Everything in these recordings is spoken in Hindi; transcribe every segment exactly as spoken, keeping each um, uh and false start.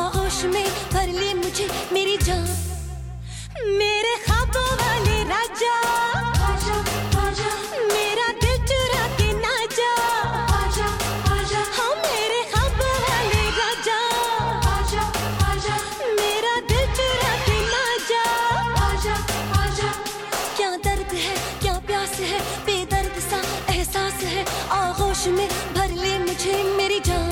आगोश में भर ले मुझे मेरी जान, मेरे ख्वाबों वाले राजा आजा आजा, मेरा दिल चुरा के ना जा आजा आजा, हाँ मेरे ख्वाबों वाले राजा आजा आजा, मेरा दिल चुरा के ना जा आजा आजा। क्या दर्द है क्या प्यास है, बेदर्द सा एहसास है, आगोश में भर ले मुझे मेरी जान।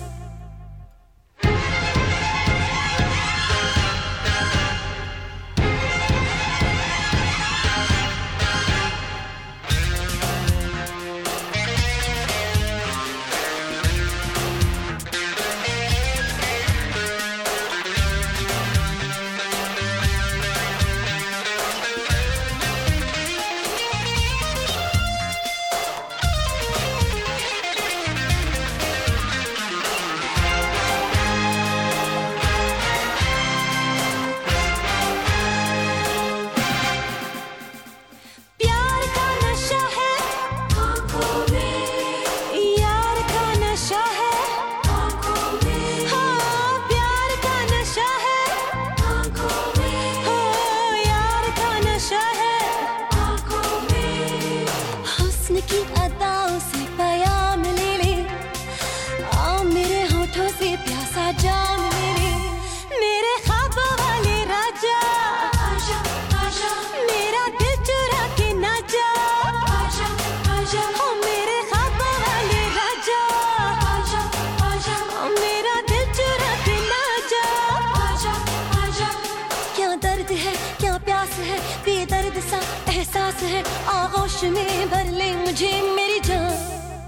की अदाओं से पयाम ले ले, आ मेरे होठों से प्यासा जाम ले ले, मेरे ख्वाबों वाले राजा आजा आजा, मेरा दिल चुरा के ना जा आजा आजा, ओ मेरे ख्वाबों वाले राजा आजा आजा, ओ मेरा दिल चुरा के ना जा आजा आजा। क्या दर्द है क्या प्यास है, बेदर्द सा एहसास है, आगोश में भर ले मुझे मेरी जान।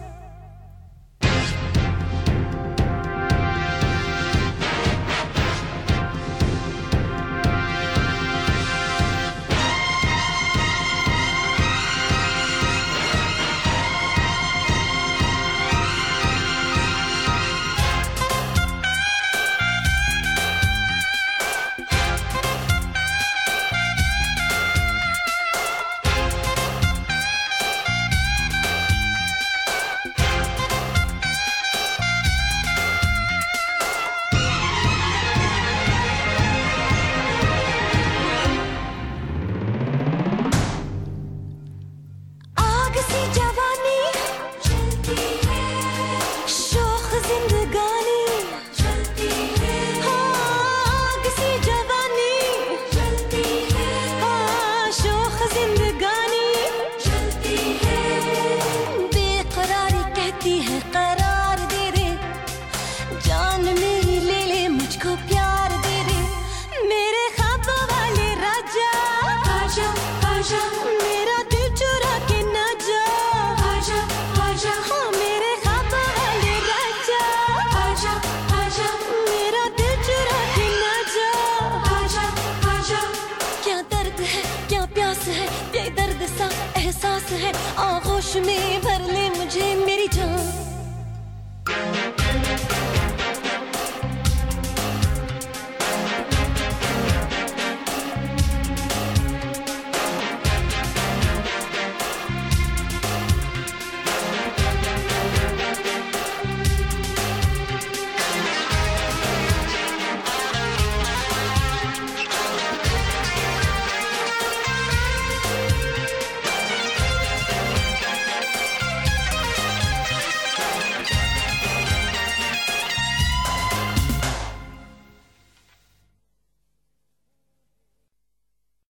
मेरा दिल चुरा के ना जा आजा आजा, हाँ मेरे ख्वाबों वाले राजा आजा आजा, मेरा दिल चुरा के ना जा आजा आजा। क्या दर्द है क्या प्यास है, बेदर्द सा एहसास है, आगोश में भर